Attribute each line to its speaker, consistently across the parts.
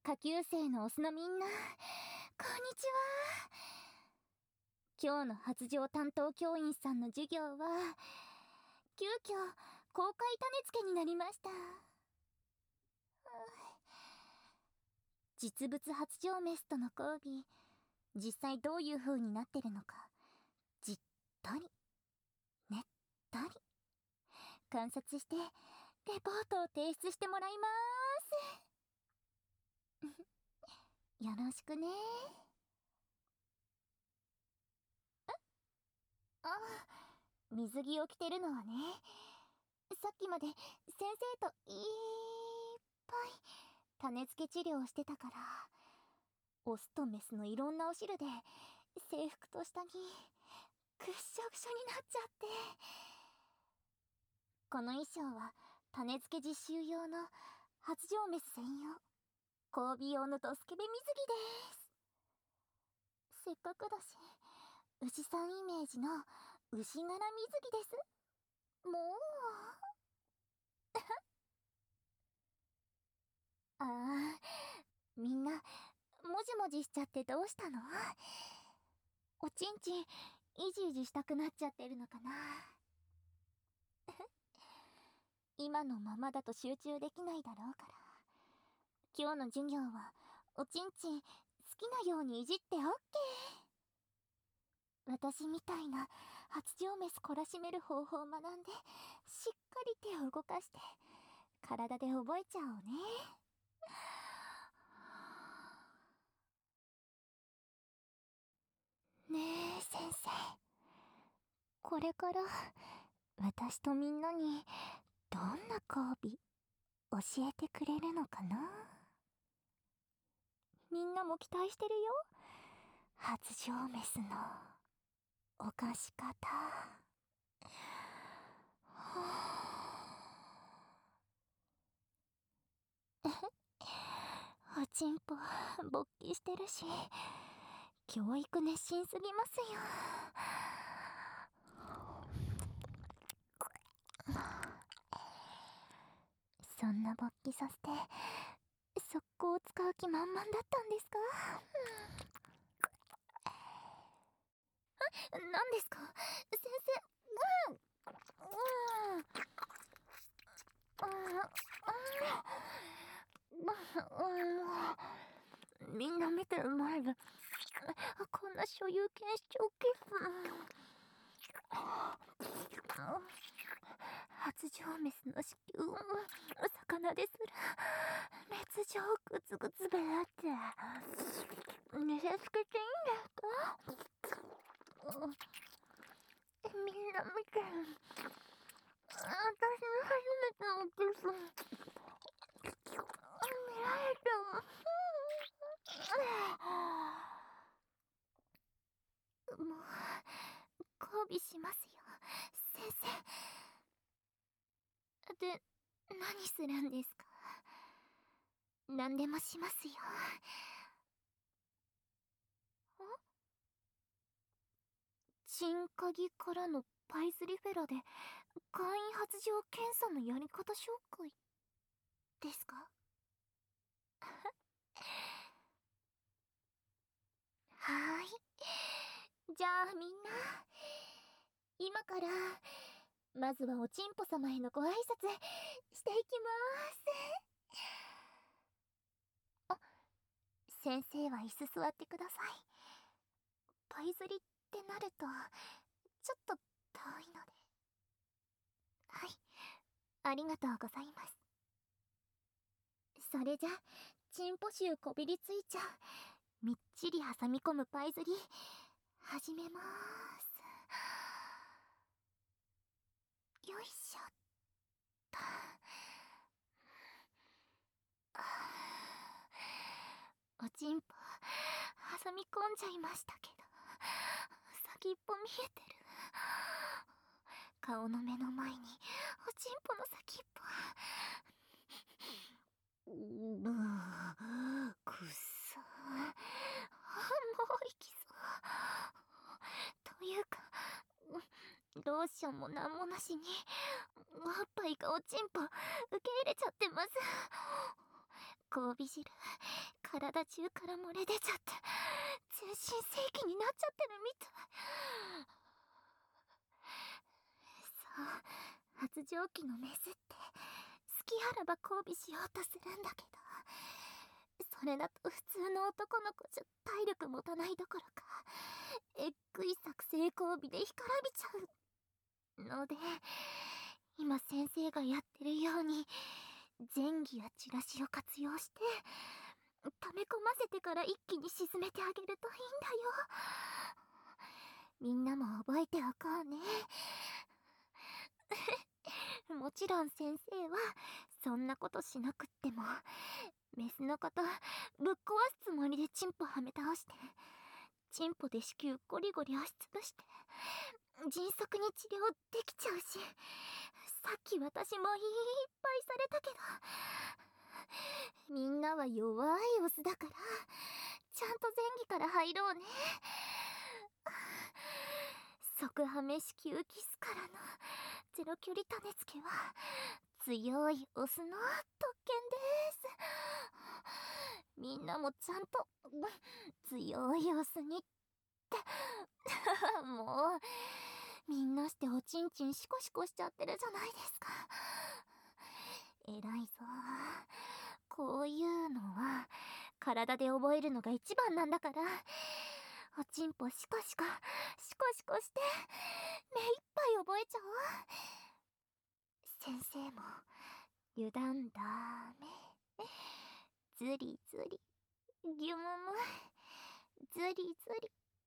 Speaker 1: 下級生のオスのみんな、こんにちは。今日の発情担当教員さんの授業は、急遽公開種付けになりました。実物発情メスとの交尾、実際どういう風になってるのか、じったり、ねったり、観察して、レポートを提出してもらいまーす。よろしくね。水着を着てるのはね、さっきまで先生といっぱい種付け治療をしてたから、オスとメスのいろんなお汁で制服と下着くっしょくしょになっちゃって、この衣装は種付け実習用の発情メス専用交尾用のドスケベ水着です。せっかくだし牛さんイメージの牛柄水着です。もうああ、みんなもじもじしちゃってどうしたの？おちんちんいじいじしたくなっちゃってるのかな。今のままだと集中できないだろうから、今日の授業はおちんちん好きなようにいじってオッケー。私みたいな発情メス懲らしめる方法を学んで、しっかり手を動かして体で覚えちゃおうね。ねえ先生、これから私とみんなにどんな交尾教えてくれるのかな。みんなも期待してるよ、発情メスの犯し方。おちんぽ勃起してるし、教育熱心すぎますよ。そんな勃起させて速攻を使う気満々だったんですか？何ですか先生。みんな見てる前でこんな所有権主張気分。発情メスの子宮魚ですら滅情グツグツべらって見せつけていいんですか？みんな見てる。私の初めてのキス見られてももう交尾しますよ先生。で、何するんですか？何でもしますよ。チンカギからのパイズリフェラで会員発情検査のやり方紹介ですか？はーい。じゃあみんな、今からまずはおちんぽ様へのご挨拶していきまーす。先生は椅子座ってください。パイズリってなるとちょっと遠いので。はい、ありがとうございます。それじゃチンポ臭こびりついちゃうみっちり挟み込むパイズリ始めまーす。よいしょっと。おちんぽ挟み込んじゃいましたけど、先っぽ見えてる。顔の目の前におちんぽの先っぽ。くっさ。もういきそう。というか、ローションもなんもなしにおっぱいがおちんぽ受け入れちゃってます。交尾汁体中から漏れ出ちゃって全身正気になっちゃってるみたい。そう、発情期のメスって好きあらば交尾しようとするんだけど、それだと普通の男の子じゃ体力持たないどころかえっぐい作成交尾で干からびちゃうので、今先生がやってるように前儀やチラシを活用して溜め込ませてから一気に沈めてあげるといいんだよ。みんなも覚えておこうね。もちろん先生はそんなことしなくってもメスのことぶっ壊すつもりでチンポはめ倒して、チンポで子宮ゴリゴリ押しつぶして迅速に治療できちゃうし、さっき私もいっぱいされたけど、みんなは弱いオスだからちゃんと前儀から入ろうね。即ハメ子宮キスからのゼロ距離種付けは強いオスの特権です。みんなもちゃんと強いオスにってもうみんなしておちんちんシコシコしちゃってるじゃないですか。偉いぞ。こういうのは体で覚えるのが一番なんだから。おちんぽシコシコシコシコして目いっぱい覚えちゃおう。先生も油断ダメ。ズリズリギュムムズリズリズリズ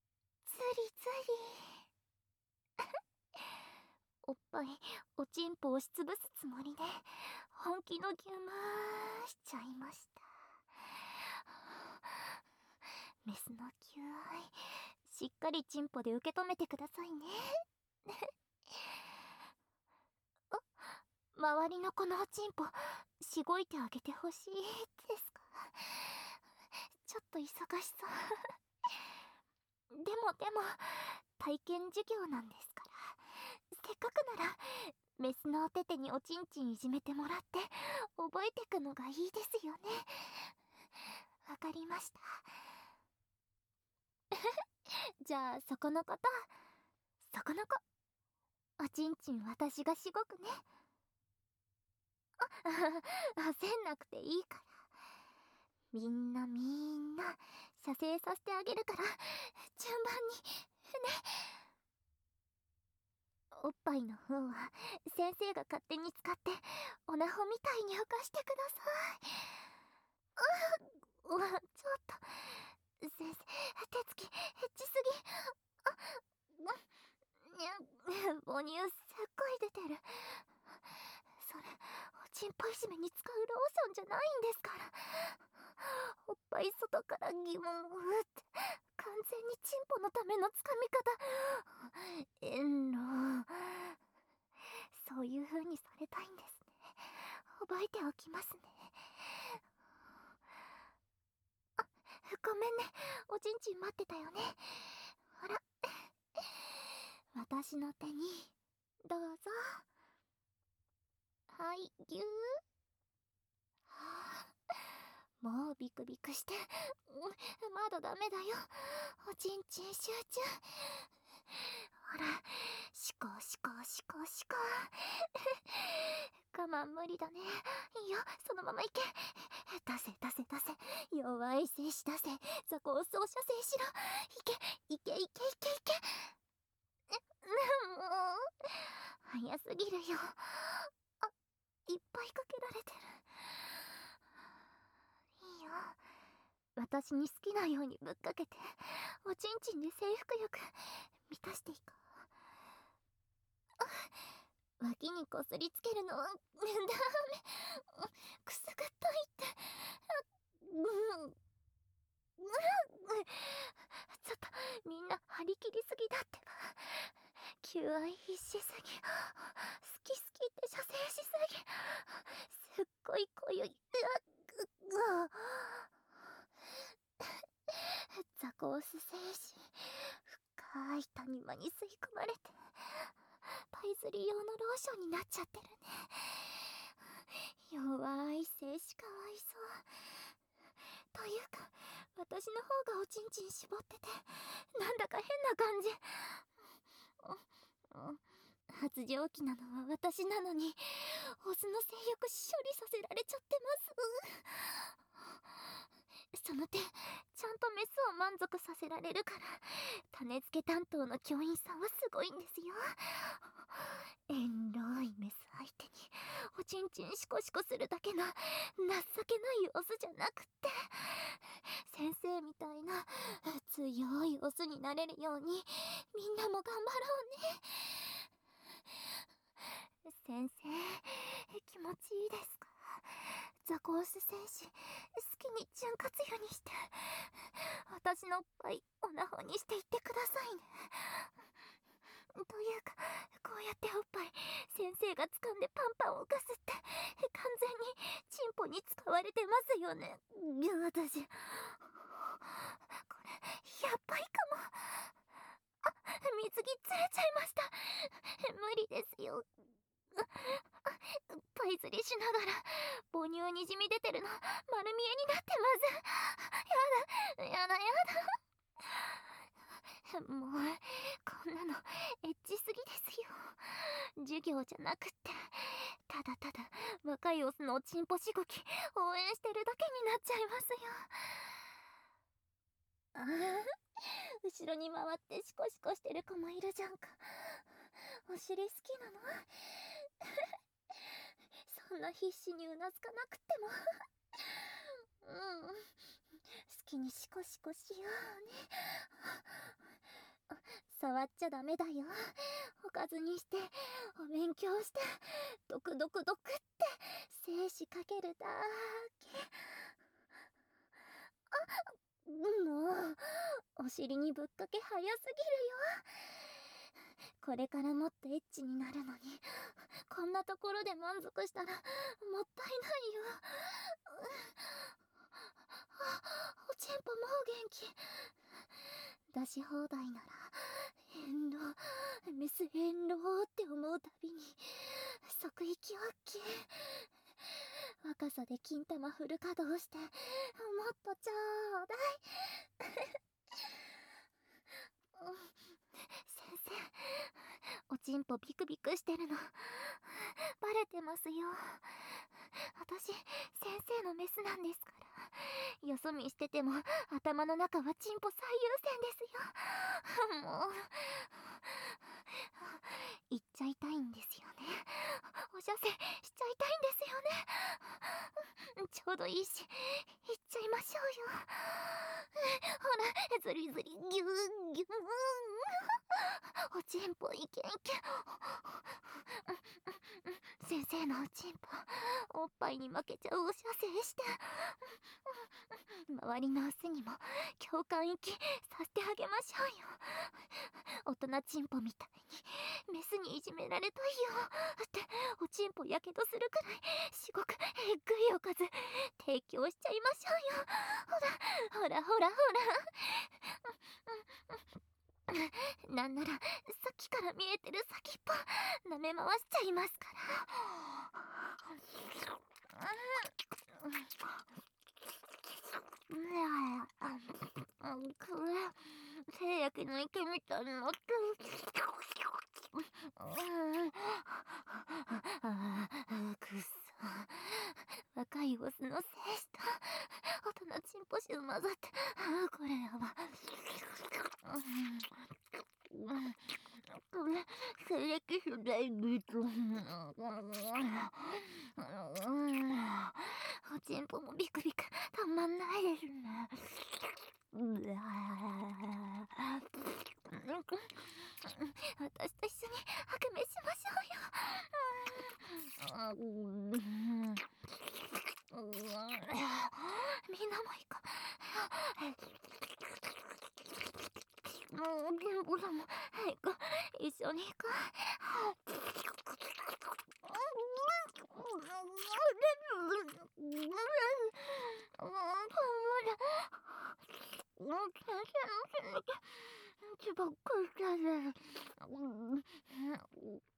Speaker 1: リおっぱいおちんぽを押しつぶすつもりで本気のギュムしちゃいました。メスの求愛しっかりチンポで受け止めてくださいね。周りの子のおちんぽしごいてあげてほしいですか？ちょっと忙しそうでも体験授業なんですから、せっかくならメスのお手手におちんちんいじめてもらって覚えてくのがいいですよね。わかりました。じゃあそこの子、おちんちん私がしごくね。焦んなくていいから。みんな射精させてあげるから順番にね。おっぱいの方は先生が勝手に使ってオナホみたいに浮かしてください。ちょっと先生、手つきエッチすぎ。母乳すっごい出てる。それおちんぽいじめに使うローションじゃないんですから。おっぱい外からギモンって完全にチンポのためのつかみ方。遠路。そういう風にされたいんですね。覚えておきますね。ごめんね、おちんちん待ってたよね。ほら私の手にどうぞ。はい、ぎゅー。もうビクビクしてまだダメだよ。おちんちん集中。ほら、シコシコシコシコ。我慢無理だね。いいよ、そのままいけ。出せ弱い精子出せ。ザコを総射精しろ。いけもう早すぎるよ。いっぱいかけられてる。いいよ、私に好きなようにぶっかけておちんちんで征服欲満たしていこう。脇にこすりつけるのはダメ。くすぐったいって。ちょっとみんな張り切りすぎだってば。求愛必死すぎ、好きって射精しすぎ、すっごい濃ゆい。ザコース精子深い谷間に吸い込まれてパイズリ用のローションになっちゃってるね。弱い精子かわいそう。 というか、私の方がおちんちん絞ってて、なんだか変な感じ。発情期なのは私なのに、オスの性欲処理させられちゃってます。その点、ちゃんとメスを満足させられるから、種付け担当の教員さんはすごいんですよ。エンロいメス相手におちんちんシコシコするだけの情けないオスじゃなくって、先生みたいな強いオスになれるようにみんなも頑張ろうね。先生、気持ちいいですか？ザコオス戦士、好きに潤滑油にして、私のおっぱいオナホにしていってくださいね。というか、こうやっておっぱい先生が掴んでパンパンを浮かすって完全にチンポに使われてますよね。私、これやばいかも。水着ずれちゃいました。無理ですよ。パイ釣りしながら母乳にじみ出てるの丸見えになってます。やだやだやだ。もうこんなのエッチすぎですよ。授業じゃなくってただただ若いオスのおちんぽしごき応援してるだけになっちゃいますよ。後ろに回ってシコシコしてる子もいるじゃんか。お尻好きなの？そんな必死にうなずかなくても好きにシコシコしようね。触っちゃダメだよ。おかずにしてお勉強してドクドクドクって精子かけるだけ。もうお尻にぶっかけ早すぎるよ。これからもっとエッチになるのにこんなところで満足したらもったいないよ。おちんぽもう元気。出し放題なら遠慮、メス遠慮って思うたびに即息をき。若さで金玉フル稼働してもっとちょうだい。先生、おちんぽビクビクしてるのバレてますよ。私、先生のメスなんですから。よそ見してても頭の中はチンポ最優先ですよ。もう言っちゃいたいんですよね。お射精しちゃいたいんですよね。ちょうどいいし言っちゃいましょうよ。ほら、ズリズリギューギュー。おちんぽいけいけ。先生のおちんぽおっぱいに負けちゃうお射精して周りのオスにも共感息させてあげましょうよ。大人チンポみたいにメスにいじめられたいよっておちんぽやけどするくらいすごくえっぐいおかず提供しちゃいましょうよ。ほらほらほらほら。なんならさっきから見えてる先っぽ舐め回しちゃいますから。これせいやきの池みたいになってる。くっそ、若いオスの精子と大人チンポシュ混ざってこれやば。これ精液種でいいとおちんぽもビクビクたまんないですね。私と一緒にハグメしましょうよ。みんなも行こう。もうゲンボさんも早く一緒に行こう。ちばっかりだね。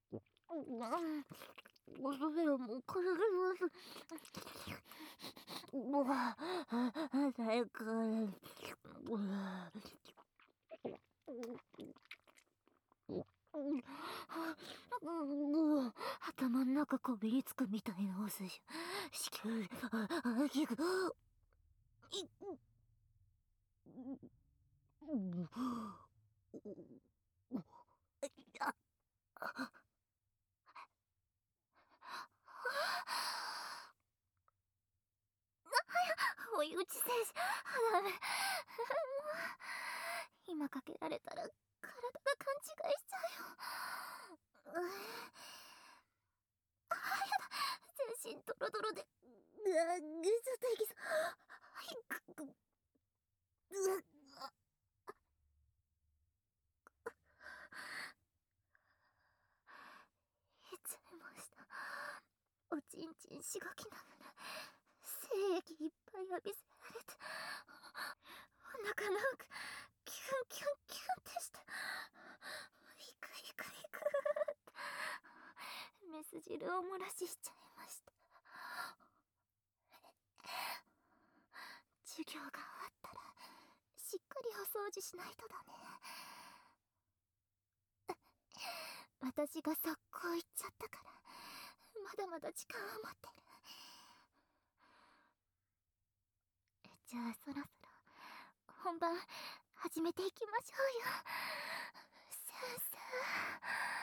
Speaker 1: おそれはもうこれでます。 もう、早く。頭ん中こびりつくみたいなおすし。子宮、ギグ、い、あ、追い打ち戦士、ダメ。今かけられたら体が勘違いしちゃうよ。全身ドロドロで、ぐずといきそう。うわ、へっちゃいました。おちんちんしごきながら、精液いっぱい浴びせられて、お腹なんか、キュンキュンキュンってして、ヒクヒクヒクって、メス汁を漏らしちゃいました。授業が終わったら、しっかりお掃除しないとだね。私が速攻行っちゃったから、まだまだ時間を持ってる。じゃあそろそろ本番始めていきましょうよ。先生。